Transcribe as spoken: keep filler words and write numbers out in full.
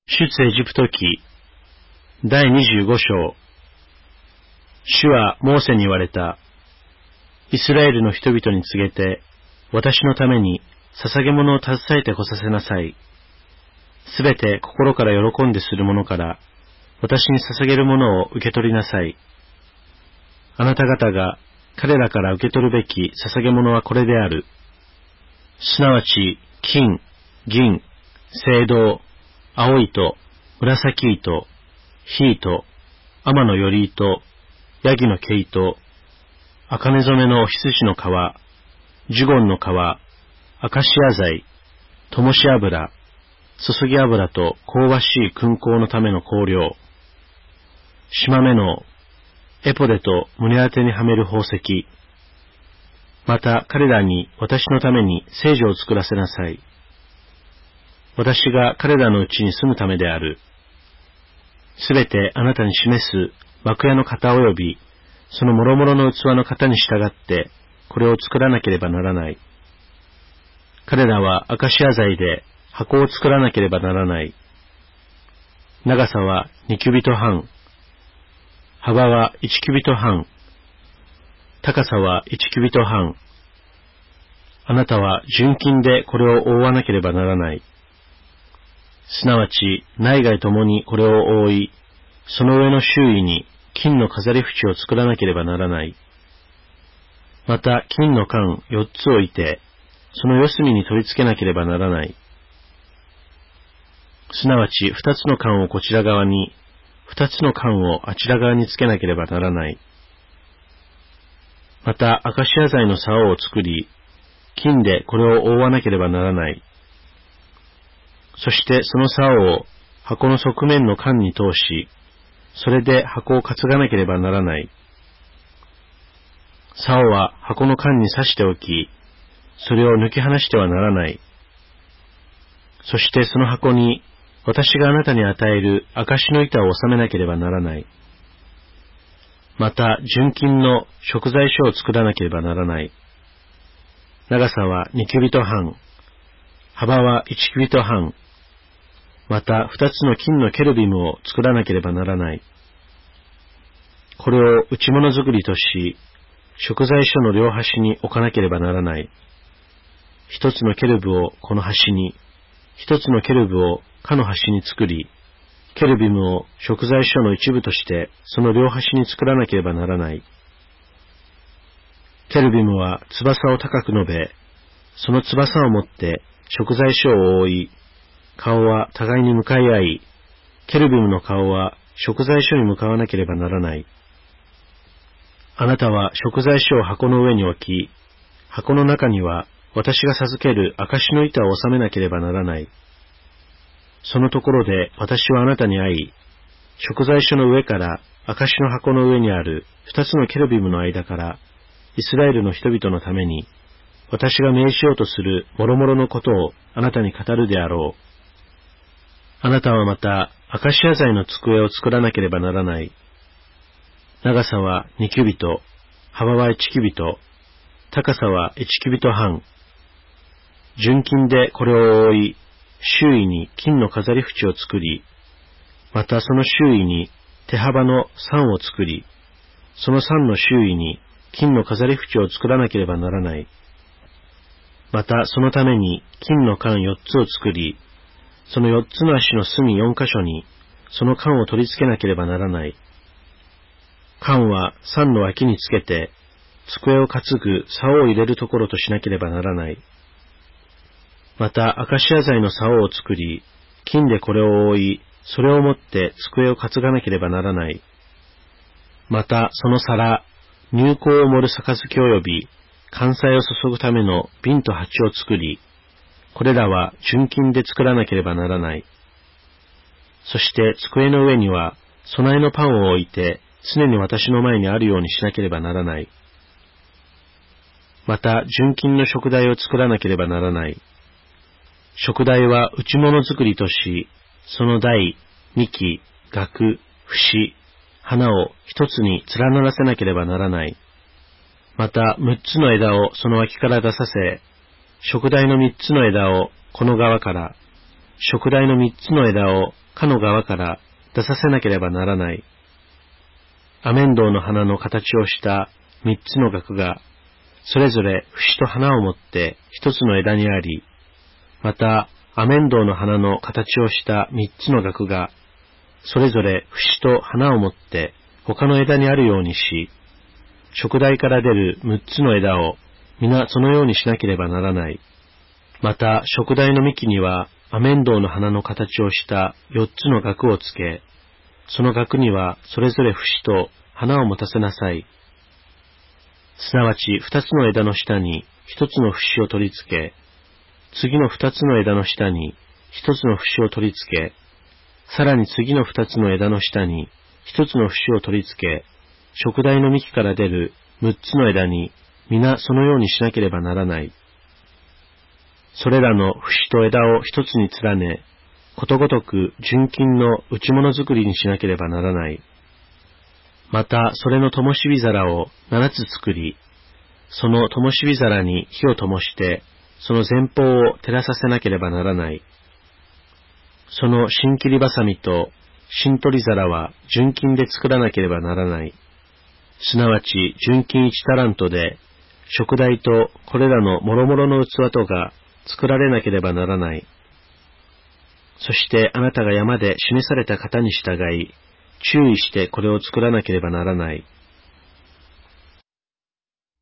出エジプト記だいにじゅうご章。主はモーセに言われた。イスラエルの人々に告げて、私のために捧げ物を携えてこさせなさい。すべて心から喜んでするものから、私に捧げるものを受け取りなさい。あなた方が彼らから受け取るべき捧げ物はこれである。すなわち、金、銀、青銅、青糸、紫糸、火糸、天のより糸、ヤギの毛糸、茜染めのお羊の皮、ジュゴンの皮、アカシア材、灯し油、注ぎ油と香ばしい燻香のための香料、縞目のエポデと胸当てにはめる宝石、また彼らに私のために聖女を作らせなさい。私が彼らのうちに住むためである。すべてあなたに示す幕屋の型及び、その諸々の器の型に従って、これを作らなければならない。彼らはアカシア材で箱を作らなければならない。長さは二キュビト半、幅は一キュビト半、高さは一キュビト半。あなたは純金でこれを覆わなければならない。すなわち内外ともにこれを覆い、その上の周囲に金の飾り縁を作らなければならない。また金の冠四つを置いて、その四隅に取り付けなければならない。すなわち二つの冠をこちら側に、二つの冠をあちら側につけなければならない。またアカシア材の竿を作り、金でこれを覆わなければならない。そしてその竿を箱の側面の冠に通し、それで箱を担がなければならない。竿は箱の冠に刺しておき、それを抜き離してはならない。そしてその箱に私があなたに与える証の板を収めなければならない。また純金の贖罪書を作らなければならない。長さは二キュビト半、幅は一キュビト半。また二つの金のケルビムを作らなければならない。これを内物作りとし、贖罪書の両端に置かなければならない。一つのケルブをこの端に、一つのケルブをかの端に作り、ケルビムを贖罪書の一部としてその両端に作らなければならない。ケルビムは翼を高く伸べ、その翼を持って贖罪書を覆い、顔は互いに向かい合い、ケルビムの顔は贖罪書に向かわなければならない。あなたは贖罪書を箱の上に置き、箱の中には私が授ける証の板を収めなければならない。そのところで私はあなたに会い、贖罪書の上から証の箱の上にある二つのケルビムの間から、イスラエルの人々のために、私が命じようとする諸々のことをあなたに語るであろう。あなたはまた、アカシア材の机を作らなければならない。長さは二キュビト、幅は一キュビト、高さは一キュビト半。純金でこれを覆い、周囲に金の飾り縁を作り、またその周囲に手幅の三を作り、その三の周囲に金の飾り縁を作らなければならない。またそのために金の冠四つを作り、その四つの足の隅四箇所に、その冠を取り付けなければならない。冠は三の脇につけて、机を担ぐ竿を入れるところとしなければならない。またアカシア材の竿を作り、金でこれを覆い、それを持って机を担がなければならない。またその皿、入香を盛る杯及び、灌祭を注ぐための瓶と鉢を作り、これらは純金で作らなければならない。そして机の上には備えのパンを置いて常に私の前にあるようにしなければならない。また純金の食台を作らなければならない。食台は内物作りとし、その台、幹、額、節、花を一つに連ならせなければならない。また六つの枝をその脇から出させ、食台の三つの枝をこの側から、食台の三つの枝をかの側から出させなければならない。アメンドウの花の形をした三つの額が、それぞれ節と花を持って一つの枝にあり、また、アメンドウの花の形をした三つの額が、それぞれ節と花を持って他の枝にあるようにし、燭台から出る六つの枝を皆そのようにしなければならない。また、燭台の幹にはアメンドウの花の形をした四つの額をつけ、その額にはそれぞれ節と花を持たせなさい。すなわち二つの枝の下に一つの節を取り付け、次の二つの枝の下に一つの節を取り付け、さらに次の二つの枝の下に一つの節を取り付け、燭台の幹から出る六つの枝に皆そのようにしなければならない。それらの節と枝を一つに連ね、ことごとく純金の打物作りにしなければならない。また、それの灯火皿を七つ作り、その灯火皿に火を灯して、その前方を照らさせなければならない。その新切りばさみと新取り皿は純金で作らなければならない。すなわち純金一タラントで、燭台とこれらの諸々の器とが作られなければならない。そしてあなたが山で示された型に従い、注意してこれを作らなければならない。